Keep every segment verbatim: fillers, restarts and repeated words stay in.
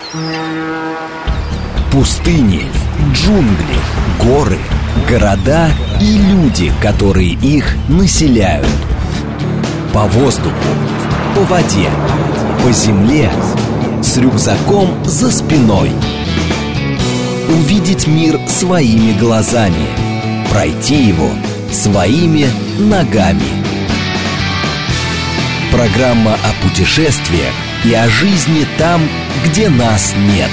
Пустыни, джунгли, горы, города и люди, которые их населяют. По воздуху, по воде, по земле, с рюкзаком за спиной. Увидеть мир своими глазами, пройти его своими ногами. Программа о путешествиях и о жизни там, где нас нет.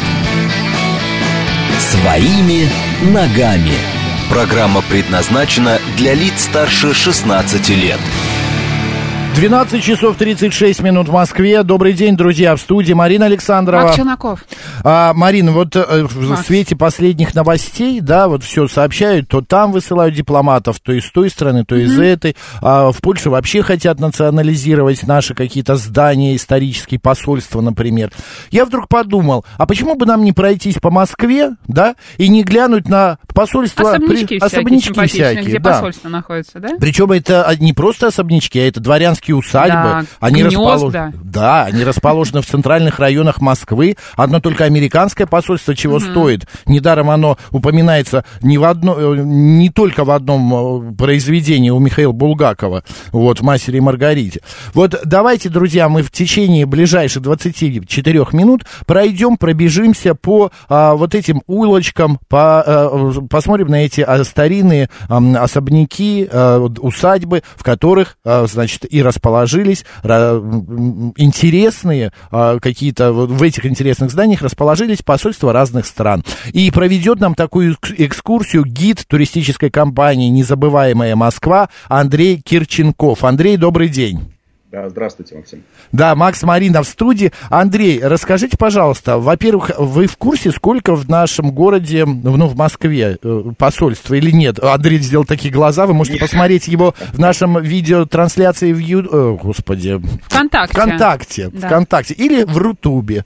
Своими ногами. Программа предназначена для лиц старше шестнадцати лет. двенадцать часов тридцать шесть минут в Москве. Добрый день, друзья, в студии Марина Александрова. Макс Челноков. А, Марина, вот э, в Макс. свете последних новостей, да, вот все сообщают, то там высылают дипломатов, то из той страны, то из mm-hmm. этой. А в Польше вообще хотят национализировать наши какие-то здания, исторические посольства, например. Я вдруг подумал, а почему бы нам не пройтись по Москве, да, и не глянуть на посольства... Особнячки при... всякие, особнячки всякие, где да. посольство находится, да? Причем это не просто особнячки, а это дворянские усадьбы. Да, они гнезда. расположены, да, они расположены в центральных районах Москвы. Одно только американское посольство чего uh-huh. стоит. Недаром оно упоминается не, в одно, не только в одном произведении у Михаила Булгакова, вот, в «Мастере и Маргарите». Вот давайте, друзья, мы в течение ближайших двадцати четырёх минут пройдем, пробежимся по а, вот этим улочкам, по, а, посмотрим на эти а, старинные а, особняки, а, усадьбы, в которых, а, значит, и расположились а, интересные а, какие-то, вот в этих интересных зданиях расположились посольства разных стран. И проведет нам такую экскурсию гид туристической компании «Незабываемая Москва» Андрей Кирченков. Андрей, добрый день. Да, здравствуйте, Максим. Да, Макс, Марина в студии. Андрей, расскажите, пожалуйста, во-первых, вы в курсе, сколько в нашем городе, ну, в Москве, посольства или нет? Андрей сделал такие глаза, вы можете посмотреть его в нашем видеотрансляции в Ю... О, господи. ВКонтакте. ВКонтакте, да. ВКонтакте или в Рутубе.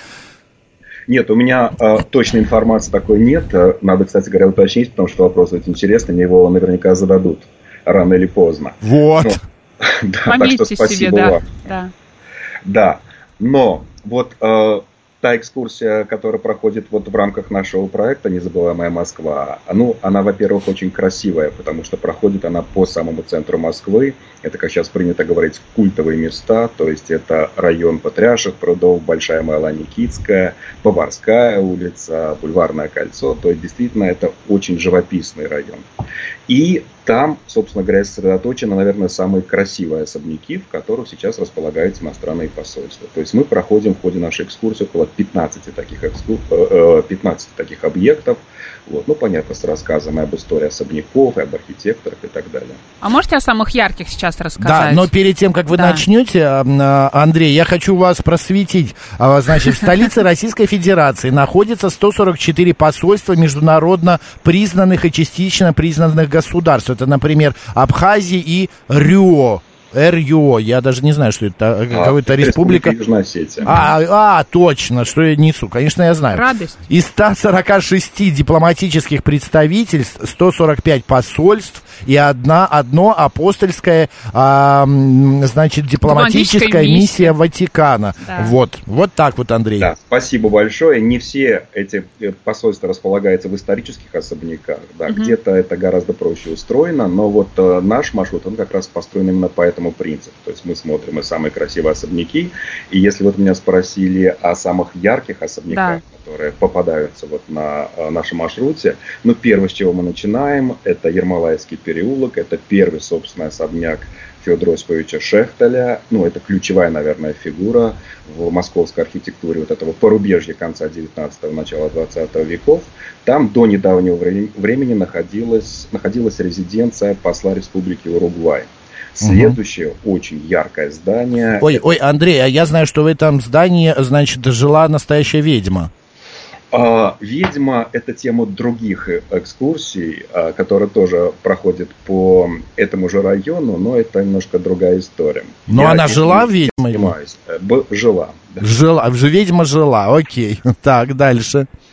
Нет, у меня э, точной информации такой нет. Надо, кстати говоря, уточнить, потому что вопрос очень интересный, мне его наверняка зададут рано или поздно. Вот. Но... Да, пометьте так что спасибо себе, да. вам. Да. Да, но вот э, та экскурсия, которая проходит вот в рамках нашего проекта «Незабываемая Москва», ну, она, во-первых, очень красивая, потому что проходит она по самому центру Москвы. Это, как сейчас принято говорить, культовые места, то есть это район Патриарших прудов, Большая Малая Никитская, Поварская улица, Бульварное кольцо. То есть действительно это очень живописный район. И там, собственно говоря, сосредоточены, наверное, самые красивые особняки, в которых сейчас располагаются иностранные посольства. То есть мы проходим в ходе нашей экскурсии около пятнадцати таких, экскур... пятнадцати таких объектов. Вот. Ну, понятно, с рассказом об истории особняков, об архитекторах и так далее. А можете о самых ярких сейчас рассказать? Да, но перед тем, как вы да. начнете, Андрей, я хочу вас просветить. Значит, в столице Российской Федерации находится сто сорок четыре посольства международно признанных и частично признанных государств. Это, например, Абхазия и РЮО. РЮО, я даже не знаю, что это, а, какая-то республика. Южная Осетия. А, а, точно, что я несу, конечно, я знаю. Радость. Из ста сорока шести дипломатических представительств, сто сорок пять посольств и одна, одно апостольское, а, значит, дипломатическая миссия, миссия Ватикана. Да. Вот, вот так вот, Андрей. Да, спасибо большое. Не все эти посольства располагаются в исторических особняках, да, угу. Где-то это гораздо проще устроено, но вот э, наш маршрут, он как раз построен именно по этому принципу. То есть мы смотрим и самые красивые особняки, и если вот меня спросили о самых ярких особняках, да. которые попадаются вот на э, нашем маршруте, ну, первое, с чего мы начинаем, это Ермолаевский переулок, это первый, собственно, особняк Федора Осиповича Шехтеля. Ну, это ключевая, наверное, фигура в московской архитектуре вот этого порубежья конца девятнадцатого, начала двадцатого веков. Там до недавнего времени находилась, находилась резиденция посла Республики Уругвай. Следующее угу. очень яркое здание. Ой, ой, Андрей, а я знаю, что в этом здании, значит, жила настоящая ведьма. А, ведьма – это тема других экскурсий, а, которые тоже проходят по этому же району, но это немножко другая история. Но я она жила ведьмой? Б, жила. Да. Жила, ведьма жила, окей. Так, дальше.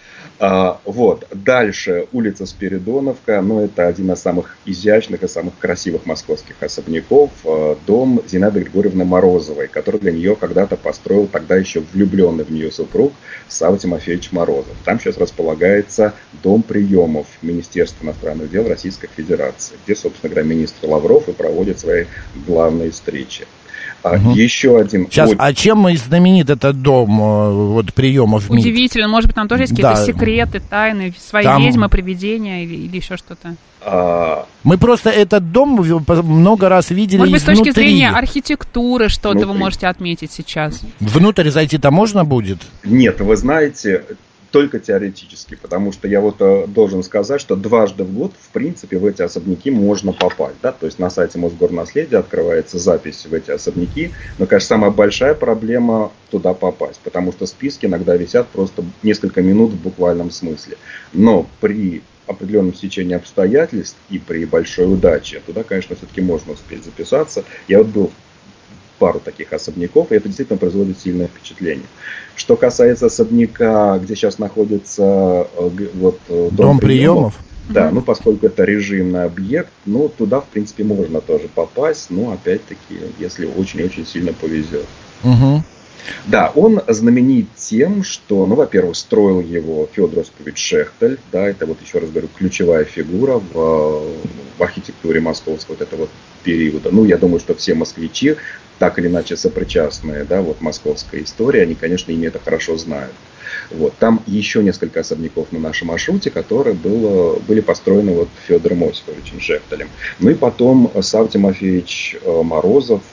А, вот. Дальше улица Спиридоновка, ну, это один из самых изящных и самых красивых московских особняков, а, дом Зинаиды Григорьевны Морозовой, который для нее когда-то построил тогда еще влюбленный в нее супруг Савва Тимофеевич Морозов. Там сейчас располагается дом приемов Министерства иностранных дел Российской Федерации, где, собственно говоря, министр Лавров и проводит свои главные встречи. А, угу. Еще один... Сейчас, вот... а чем знаменит этот дом вот, приемов? Удивительно, может быть, там тоже есть какие-то да. секреты, тайны, свои там... ведьмы, привидения или, или еще что-то? А... Мы просто этот дом много раз видели изнутри. Может быть, с точки изнутри. зрения архитектуры что-то Внутри. Вы можете отметить сейчас? Внутрь зайти-то можно будет? Нет, вы знаете... Только теоретически, потому что я вот э, должен сказать, что дважды в год, в принципе, в эти особняки можно попасть. Да? То есть на сайте Мосгорнаследия открывается запись в эти особняки. Но, конечно, самая большая проблема туда попасть, потому что списки иногда висят просто несколько минут в буквальном смысле. Но при определенном стечении обстоятельств и при большой удаче туда, конечно, все-таки можно успеть записаться. Я вот был пару таких особняков, и это действительно производит сильное впечатление. Что касается особняка, где сейчас находится вот, дом, дом приемов, приемов да, mm-hmm. ну поскольку это режимный объект, ну туда в принципе можно тоже попасть, но опять-таки, если очень-очень сильно повезет. Mm-hmm. Да, он знаменит тем, что, ну, во-первых, строил его Федор Осипович Шехтель, да, это вот еще раз говорю, ключевая фигура в, в архитектуре московского вот этого периода. Ну, я думаю, что все москвичи, так или иначе сопричастные, да, вот московской истории, они, конечно, ими это хорошо знают. Вот. Там еще несколько особняков на нашем маршруте, которые было, были построены вот Федором Осиповичем Шехтелем. Ну и потом Савва Тимофеевич Морозов,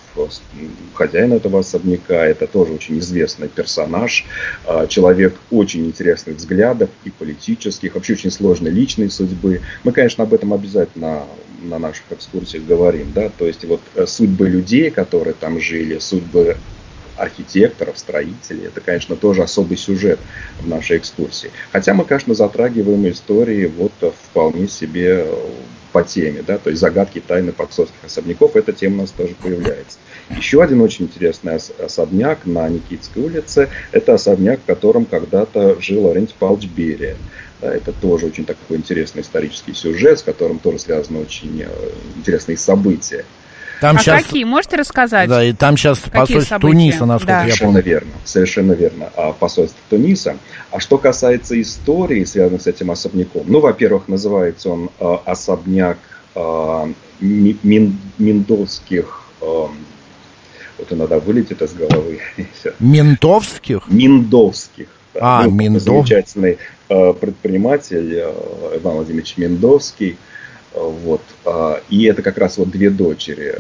хозяин этого особняка, это тоже очень известный персонаж, человек очень интересных взглядов и политических, вообще очень сложной личной судьбы. Мы, конечно, об этом обязательно на наших экскурсиях говорим, да, то есть вот судьбы людей, которые там жили, судьбы архитекторов, строителей, это, конечно, тоже особый сюжет в нашей экскурсии. Хотя мы, конечно, затрагиваем истории вот вполне себе по теме, да, то есть загадки тайны московских особняков, эта тема у нас тоже появляется. Еще один очень интересный особняк на Никитской улице, это особняк, в котором когда-то жил Лаврентий Павлович Берия. Да, это тоже очень такой интересный исторический сюжет, с которым тоже связаны очень интересные события. Там а сейчас, какие? Можете рассказать? Да, и там сейчас какие посольство события? Туниса, насколько да. я совершенно помню. Верно, совершенно верно. А посольство Туниса. А что касается истории, связанной с этим особняком, ну, во-первых, называется он э, особняк э, мин, миндовских, э, вот иногда вылетит из головы. Ментовских? Миндовских. А, ну, Миндов. Замечательный э, предприниматель э, Иван Владимирович Миндовский. Вот. И это как раз вот две дочери,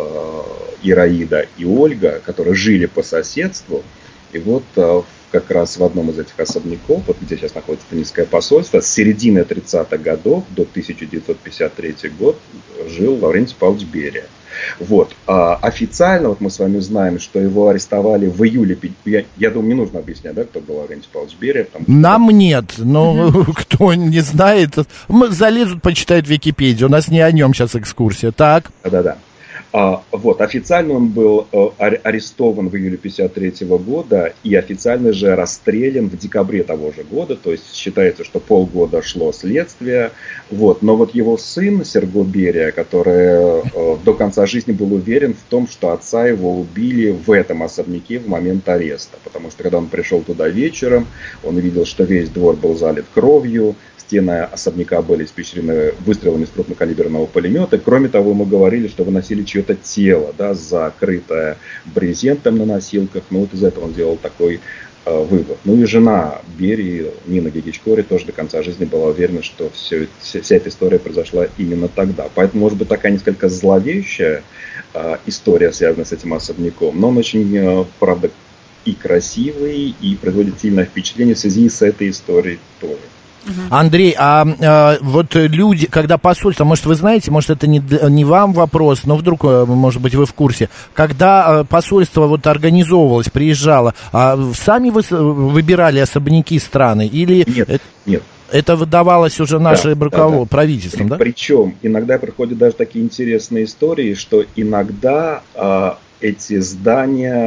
Ираида и Ольга, которые жили по соседству. И вот как раз в одном из этих особняков, вот где сейчас находится Тунисское посольство, с середины тридцатых годов до тысяча девятьсот пятьдесят третий год жил Лаврентий Павлович Берия. Вот. А официально вот мы с вами знаем, что его арестовали в июле. Я, я думаю, не нужно объяснять, да, кто был Лаврентий Павлович Берия. Потому, Нам что... нет, но mm-hmm. кто не знает, залезут, почитают Википедию. У нас не о нем сейчас экскурсия. Так. Да-да-да. А, вот, официально он был а, арестован в июле пятьдесят третьего года и официально же расстрелян в декабре того же года, то есть считается, что полгода шло следствие, вот, но вот его сын Серго Берия, который а, до конца жизни был уверен в том, что отца его убили в этом особняке в момент ареста, потому что когда он пришел туда вечером, он увидел, что весь двор был залит кровью, стены особняка были испещрены выстрелами из крупнокалиберного пулемета. Кроме того, ему говорили, что выносили чье-то тело, да, закрытое брезентом на носилках. Ну вот из этого он делал такой э, вывод. Ну и жена Берии, Нина Гигичкори, тоже до конца жизни была уверена, что все, вся, вся эта история произошла именно тогда. Поэтому, может быть, такая несколько зловещая э, история, связанная с этим особняком. Но он очень, э, правда, и красивый, и производит сильное впечатление в связи с этой историей тоже. Андрей, а, а вот люди, когда посольство, может, вы знаете, может, это не, не вам вопрос, но вдруг, может быть, вы в курсе, когда посольство вот организовывалось, приезжало, а сами вы выбирали особняки страны или... Нет, это, нет. Это выдавалось уже наше да, да, да. правительством, При, да? Причем иногда проходят даже такие интересные истории, что иногда а, эти здания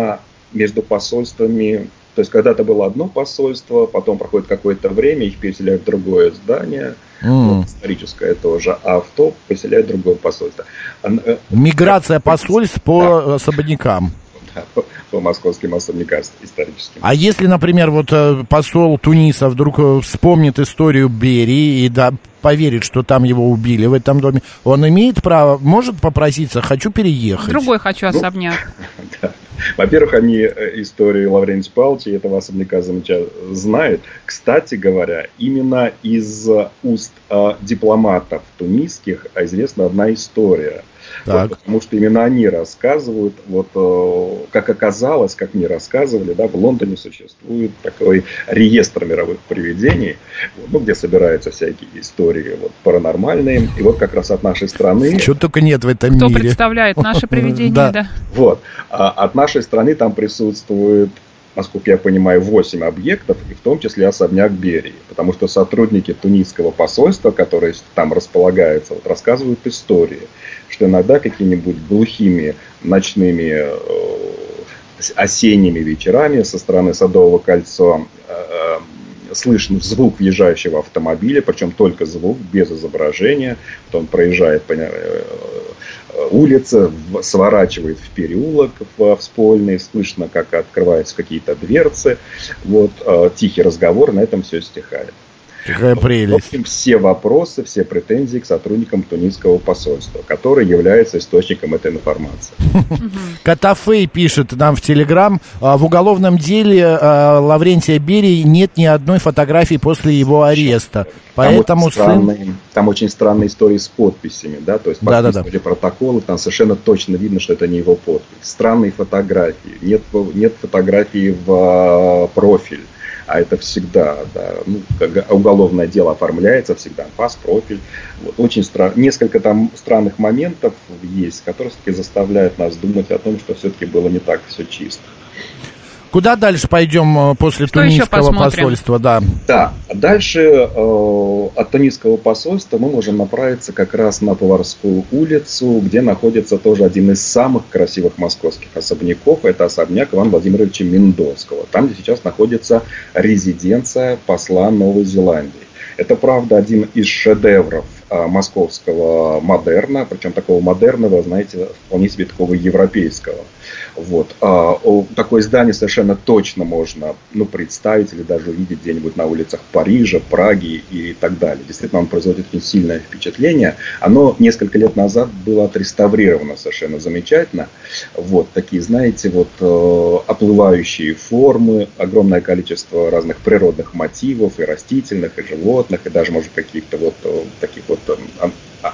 между посольствами. То есть когда-то было одно посольство, потом проходит какое-то время, их переселяют в другое здание, mm. вот, историческое тоже, а в то поселяют другое посольство. Миграция посольств по да. особнякам. Да, по, по московским особнякам историческим. А если, например, вот посол Туниса вдруг вспомнит историю Берии и да, поверит, что там его убили в этом доме, он имеет право, может попроситься, хочу переехать? Другой хочу особняк. Ну, да. Во-первых, они историю Лаврентия Павловича и этого особняка замечательно знают. Кстати говоря, именно из уст э, дипломатов тунисских известна одна история. Вот, потому что именно они рассказывают, вот, э, как оказалось, как мне рассказывали, да, в Лондоне существует такой реестр мировых привидений, ну, где собираются всякие истории вот, паранормальные. И вот как раз от нашей страны... Чего только нет в этом Кто мире. Кто представляет наши привидения, да. да. Вот. А от нашей страны там присутствует, насколько я понимаю, восемь объектов, и в том числе особняк Берии. Потому что сотрудники тунисского посольства, которые там располагаются, вот, рассказывают истории, что иногда какими-нибудь глухими ночными э, осенними вечерами со стороны Садового кольца э, э, слышен звук въезжающего автомобиля, причем только звук, без изображения. Вот он проезжает по э, улице, в, сворачивает в переулок в Вспольный, слышно, как открываются какие-то дверцы. Вот, э, тихий разговор, на этом все стихает. Какая прелесть. В общем, все вопросы, все претензии к сотрудникам тунисского посольства, которые являются источником этой информации. Катафей пишет нам в Телеграм: в уголовном деле Лаврентия Берии нет ни одной фотографии после его ареста. Поэтому там, очень сын... там очень странные истории с подписями, да, то есть подписывали да, да, да. протоколы, там совершенно точно видно, что это не его подпись. Странные фотографии, нет, нет фотографии в профиль. А это всегда, да, ну, уголовное дело оформляется, всегда пас, профиль. Вот, очень стра... Несколько там странных моментов есть, которые все-таки заставляют нас думать о том, что все-таки было не так все чисто. Куда дальше пойдем после Что тунисского посольства? Да, да. Дальше э, от тунисского посольства мы можем направиться как раз на Поварскую улицу, где находится тоже один из самых красивых московских особняков. Это особняк Ивана Владимировича Миндовского. Там, где сейчас находится резиденция посла Новой Зеландии. Это, правда, один из шедевров а, московского модерна, причем такого модерного, знаете, вполне себе такого европейского. Вот. А, о, такое здание совершенно точно можно ну, представить или даже увидеть где-нибудь на улицах Парижа, Праги и так далее. Действительно, он производит очень сильное впечатление. Оно несколько лет назад было отреставрировано совершенно замечательно. Вот. Такие, знаете, вот, э, оплывающие формы, огромное количество разных природных мотивов, и растительных, и животных, и даже, может, каких-то вот э, таких вот... Э, э,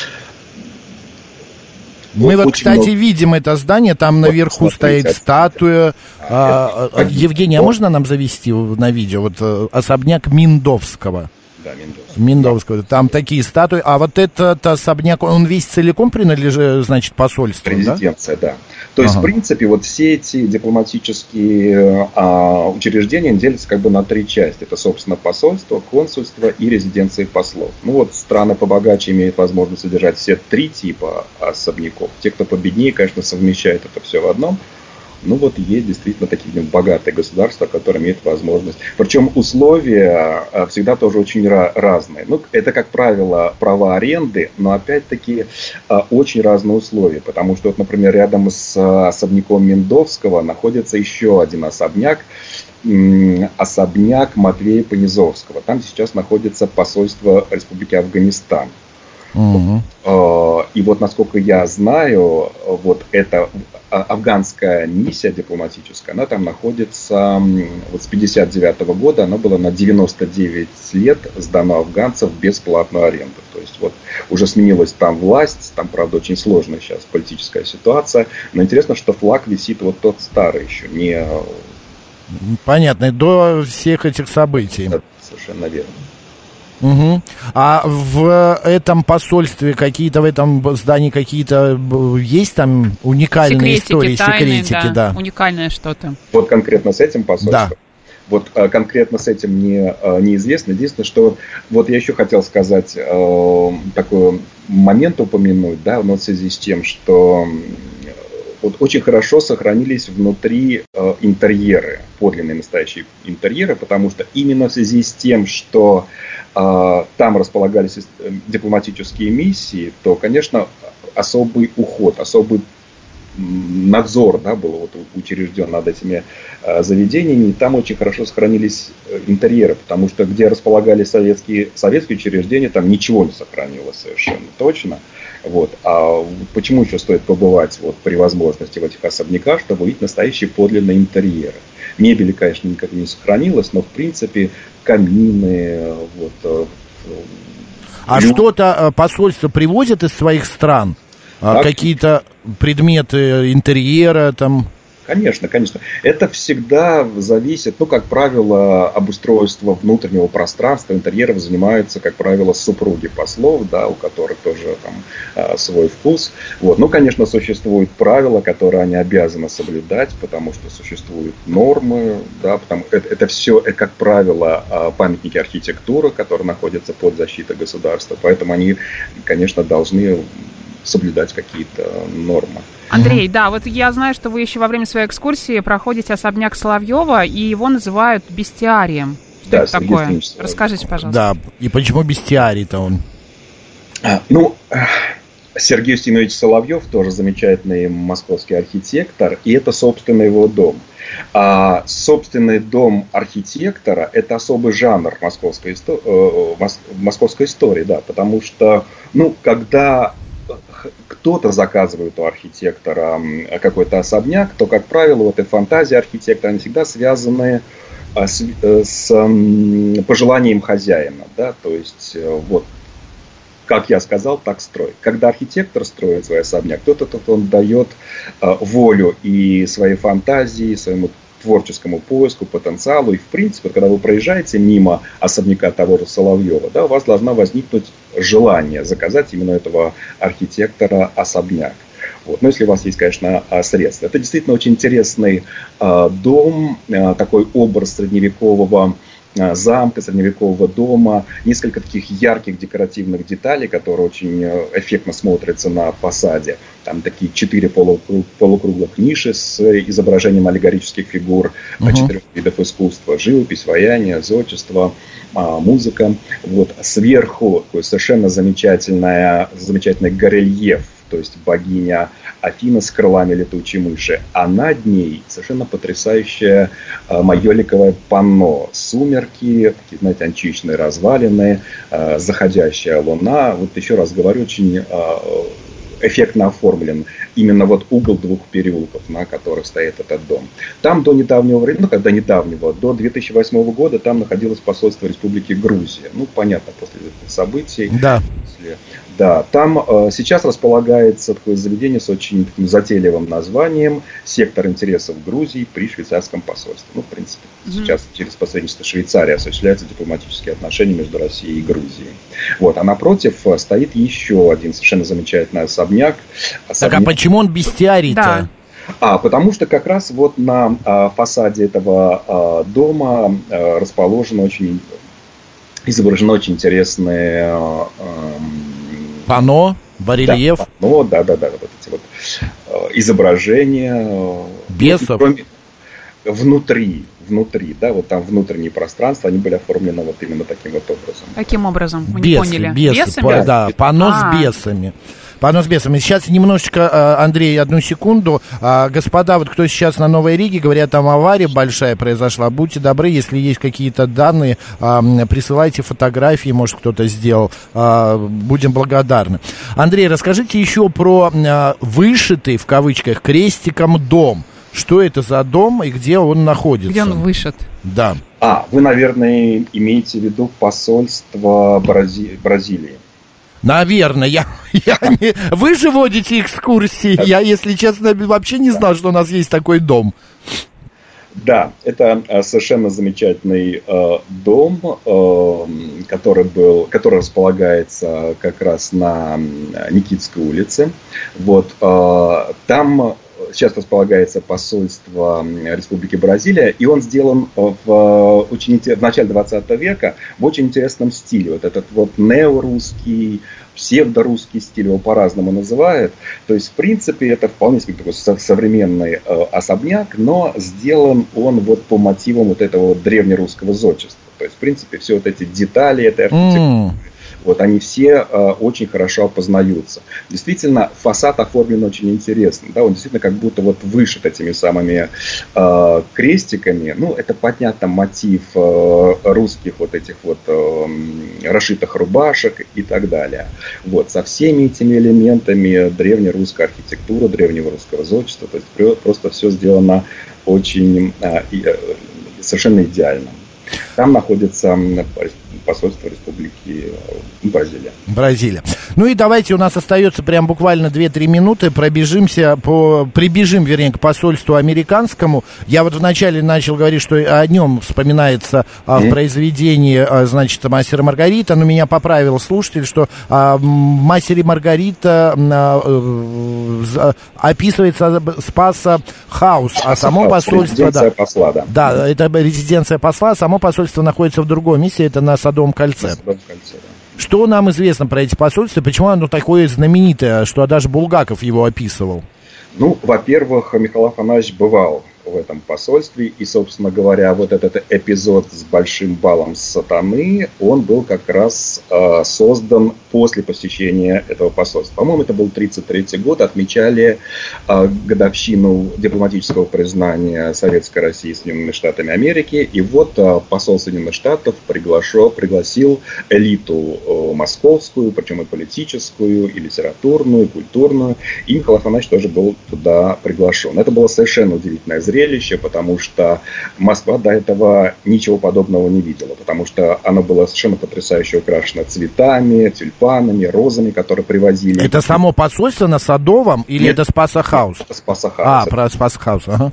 Мы вот, кстати, много... видим это здание, там вот, наверху стоит статуя. А, а, Евгений, а можно нам завести на видео вот особняк Миндовского? Да, Миндовского. Миндовского. Там такие статуи. А вот этот особняк, он весь целиком принадлежит, значит, посольству, резиденция, да? да. То есть, ага. в принципе, вот все эти дипломатические а, учреждения делятся как бы на три части. Это, собственно, посольство, консульство и резиденции послов. Ну вот страны побогаче имеют возможность содержать все три типа особняков. Те, кто победнее, конечно, совмещают это все в одном. Ну вот есть действительно такие богатые государства, которые имеют возможность. Причем условия всегда тоже очень разные. Ну, это, как правило, права аренды, но опять-таки очень разные условия. Потому что, вот, например, рядом с особняком Миндовского находится еще один особняк. Особняк Матвея Понизовского. Там сейчас находится посольство Республики Афганистан. Uh-huh. И вот, насколько я знаю, вот эта афганская миссия дипломатическая, она там находится вот с пятьдесят девятого года, она была на девяносто девять лет сдана афганцам в бесплатную аренду. То есть вот уже сменилась там власть, там, правда, очень сложная сейчас политическая ситуация, но интересно, что флаг висит вот тот старый еще, не... Понятно, до всех этих событий. Да, совершенно верно. Угу. А в этом посольстве какие-то, в этом здании какие-то есть там уникальные секретики, истории, тайны, секретики, да. да, уникальное что-то. Вот конкретно с этим посольством? Да. Вот а, конкретно с этим мне а, неизвестно. Единственное, что вот я еще хотел сказать, а, такой момент упомянуть, да, но в связи с тем, что вот очень хорошо сохранились внутри э, интерьеры, подлинные настоящие интерьеры, потому что именно в связи с тем, что э, там располагались дипломатические миссии, то, конечно, особый уход, особый надзор, да, был вот учрежден над этими э, заведениями, и там очень хорошо сохранились интерьеры, потому что где располагались советские, советские учреждения, там ничего не сохранилось совершенно точно. Вот. А почему еще стоит побывать вот, при возможности в этих особняках, чтобы увидеть настоящие подлинные интерьеры? Мебели, конечно, никак не сохранилось, но в принципе камины, вот. А лю... что-то посольство привозит из своих стран? Так. Какие-то предметы интерьера там? Конечно, конечно. Это всегда зависит, ну, как правило, обустройство внутреннего пространства, интерьеров занимаются, как правило, супруги послов, да, у которых тоже там свой вкус. Вот. Ну, конечно, существуют правила, которые они обязаны соблюдать, потому что существуют нормы, да, потому это, это все, как правило, памятники архитектуры, которые находятся под защитой государства, поэтому они, конечно, должны соблюдать какие-то нормы. Андрей, да, вот я знаю, что вы еще во время своей экскурсии проходите особняк Соловьева, и его называют бестиарием. Что да, это такое? Расскажите, пожалуйста. Да, и почему бестиарий-то он? А, ну, Сергей Устинович Соловьев тоже замечательный московский архитектор, и это, собственно, его дом. А собственный дом архитектора – это особый жанр московской, исто... московской истории, да, потому что, ну, когда кто-то заказывает у архитектора какой-то особняк, то, как правило, вот эти фантазии архитектора, они всегда связаны с, с пожеланием хозяина, да, то есть вот, как я сказал, так строй. Когда архитектор строит свой особняк, то тот он дает волю и своей фантазии, своему творческому поиску, потенциалу. И, в принципе, когда вы проезжаете мимо особняка того же Соловьева, да, у вас должна возникнуть желание заказать именно этого архитектора особняк. Вот. Но если у вас есть, конечно, средства. Это действительно очень интересный э, дом, э, такой образ средневекового замка, средневекового дома, несколько таких ярких декоративных деталей, которые очень эффектно смотрятся на фасаде. Там такие четыре полукруг, полукруглых ниши с изображением аллегорических фигур uh-huh. четырех видов искусства: живопись, ваяние, зодчество, музыка. Вот. Сверху такой совершенно замечательная, замечательный горельеф, то есть богиня Афина с крылами летучей мыши, а над ней совершенно потрясающее э, майоликовое панно. Сумерки, такие, знаете, античные развалины, э, заходящая луна. Вот еще раз говорю, очень э, эффектно оформлен именно вот угол двух переулков, на которых стоит этот дом. Там до недавнего времени, ну когда недавнего, до две тысячи восьмого года там находилось посольство Республики Грузия. Ну, понятно, после этих событий. Да. После... Да, там э, сейчас располагается такое заведение с очень таким затейливым названием «Сектор интересов Грузии при швейцарском посольстве». Ну, в принципе, mm-hmm. сейчас через посредничество Швейцарии осуществляются дипломатические отношения между Россией и Грузией. Вот, а напротив стоит еще один совершенно замечательный особняк. особняк... Так, а почему он бестиарий-то? Да. А, потому что как раз вот на а, фасаде этого а, дома а, расположено очень, изображено очень интересное... А, а, панно, барельеф. Да, панно, да-да-да, вот эти вот э, изображения. Бесов. Кроме, внутри, внутри, да, вот там внутренние пространства, они были оформлены вот именно таким вот образом. Каким образом? Мы Бесы, не поняли. Бесы, Бесами? По, да, панно а. с бесами. Панно с бесами. Сейчас немножечко, Андрей, одну секунду. Господа, вот кто сейчас на Новой Риге, говорят, там авария большая произошла. Будьте добры, если есть какие-то данные, присылайте фотографии, может, кто-то сделал. Будем благодарны. Андрей, расскажите еще про вышитый, в кавычках, крестиком дом. Что это за дом и где он находится? Где он вышит? Да. А, вы, наверное, имеете в виду посольство Брази... Бразилии. Наверное, я, я не... Вы же водите экскурсии. Я, если честно, вообще не знал, что у нас есть такой дом. Да, это совершенно замечательный э, дом, э, который был, который располагается как раз на Никитской улице. Вот, э, там сейчас располагается посольство Республики Бразилия, и он сделан в, очень, в начале двадцатого века в очень интересном стиле. Вот этот вот неорусский, псевдорусский стиль, его по-разному называют. То есть, в принципе, это вполне себе такой современный э, особняк, но сделан он вот по мотивам вот этого вот древнерусского зодчества. То есть, в принципе, все вот эти детали этой архитектуры, mm. вот они все э, очень хорошо опознаются. Действительно, фасад оформлен очень интересно. Да? Он действительно как будто вот вышит этими самыми э, крестиками. Ну, это понятно, мотив э, русских вот этих вот э, расшитых рубашек и так далее. Вот, со всеми этими элементами древнерусской архитектуры, древнего русского зодчества. То есть просто все сделано очень э, э, совершенно идеально. Там находится посольство Республики Бразилия. Бразилия. Ну и давайте, у нас остается прям буквально две-три минуты, пробежимся, по, прибежим, вернее, к посольству американскому. Я вот вначале начал говорить, что о нем вспоминается а, в mm-hmm. произведении, а, значит, «Мастер и Маргарита», но меня поправил слушатель, что а, в «Мастере и Маргарита» а, а, описывается Спаса Хаус, а само посольство... Резиденция да, посла, да. Да, это резиденция посла, само посольство находится в другом месте, это на Садовом кольце. На Садовом кольце, да. Что нам известно про эти посольства, почему оно такое знаменитое, что даже Булгаков его описывал? Ну, во-первых, Михаил Афанасьевич бывал в этом посольстве, и, собственно говоря, вот этот эпизод с большим балом сатаны, он был как раз э, создан после посещения этого посольства. По-моему, это был тридцать третий год, отмечали э, годовщину дипломатического признания Советской России Соединенными Штатами Америки, и вот э, посол Соединенных Штатов приглашал, пригласил элиту э, московскую, причем и политическую, и литературную, и культурную, и Михаил Афанасьевич тоже был туда приглашен. Это было совершенно удивительное зрелище. зрелище, потому что Москва до этого ничего подобного не видела, потому что оно было совершенно потрясающе украшено цветами, тюльпанами, розами, которые привозили. Это само посольство на Садовом или Нет, это Спаса Хаус? Спаса Хаус. А, про Спаса Хаус, ага.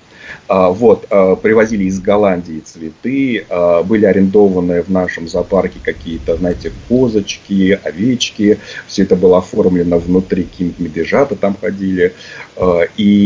А, вот, а, привозили из Голландии цветы, а, были арендованы в нашем зоопарке какие-то, знаете, козочки, овечки, все это было оформлено внутри, какие-нибудь медвежата там ходили, а,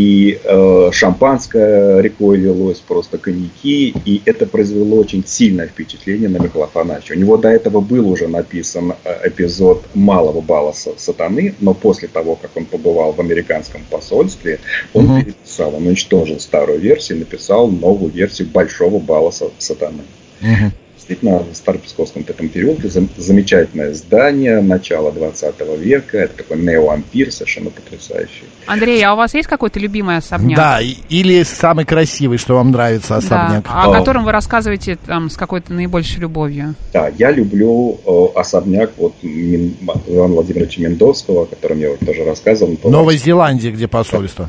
и а, шампанское рекой лилось, просто коньяки, и это произвело очень сильное впечатление на Михаила Афанасьевича. У него до этого был уже написан эпизод «Малого бала сатаны», но после того, как он побывал в американском посольстве, он угу. переписал, он уничтожил старую версию, написал новую версию «Большого бала сатаны». Угу. Действительно, в Старопсковском этом периоде замечательное здание начала двадцатого века. Это такой неоампир, совершенно потрясающий. Андрей, а у вас есть какой-то любимый особняк? Да, или самый красивый, что вам нравится особняк? Да, о котором вы рассказываете там с какой-то наибольшей любовью. Да, я люблю э, особняк вот Ивана Владимировича Мендовского, о котором я вот тоже рассказывал. В Новой Зеландии, где посольство.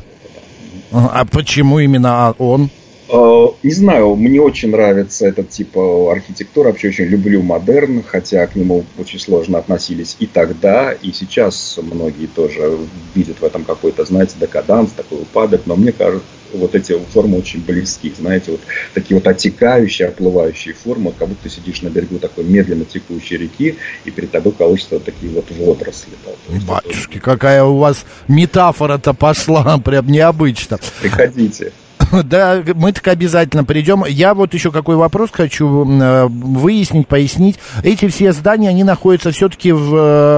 А почему именно он? Не знаю, мне очень нравится этот тип архитектуры, вообще очень люблю модерн, хотя к нему очень сложно относились и тогда, и сейчас многие тоже видят в этом какой-то, знаете, декаданс, такой упадок, но мне кажется, вот эти формы очень близки, знаете, вот такие вот отекающие, оплывающие формы, как будто ты сидишь на берегу такой медленно текущей реки, и перед тобой колышутся вот такие вот водоросли. Да. Батюшки, это... какая у вас метафора-то пошла, прям необычно. Приходите. Да, мы так обязательно придем. Я вот еще какой вопрос хочу выяснить, пояснить. Эти все здания, они находятся все-таки в,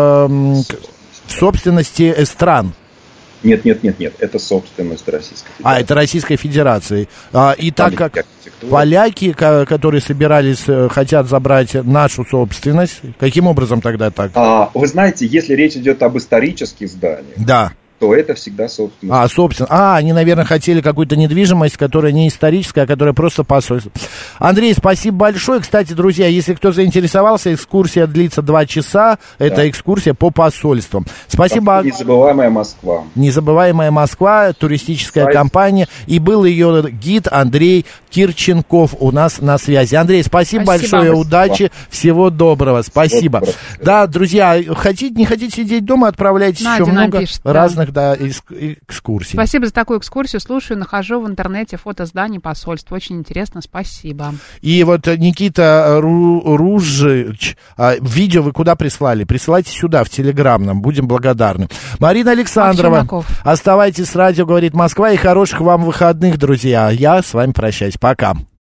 в собственности стран. Нет, нет, нет, нет, это собственность Российской Федерации. А, это Российской Федерации. И так как поляки, которые собирались, хотят забрать нашу собственность, каким образом тогда так? А, вы знаете, если речь идет об исторических зданиях, да, то это всегда собственность. А, собственно. А, они, наверное, хотели какую-то недвижимость, которая не историческая, а которая просто посольство. Андрей, спасибо большое. Кстати, друзья, если кто заинтересовался, экскурсия длится два часа. Это да. экскурсия по посольствам. Спасибо. Незабываемая Москва. Незабываемая Москва, туристическая Сайт. компания. И был ее гид Андрей Кирченков у нас на связи. Андрей, спасибо, спасибо. большое. Удачи. Всего доброго. Спасибо. Всего доброго. Да, друзья, хотите, не хотите сидеть дома, отправляйтесь. Надя еще много пишет, разных разных, да, экскурсий. Спасибо за такую экскурсию. Слушаю, нахожу в интернете фото зданий посольств. Очень интересно, спасибо. И вот Никита Ру, Ружич, видео вы куда прислали? Присылайте сюда, в Телеграм нам, будем благодарны. Марина Александрова, оставайтесь с радио, говорит Москва, и хороших вам выходных, друзья. Я с вами прощаюсь. Пока.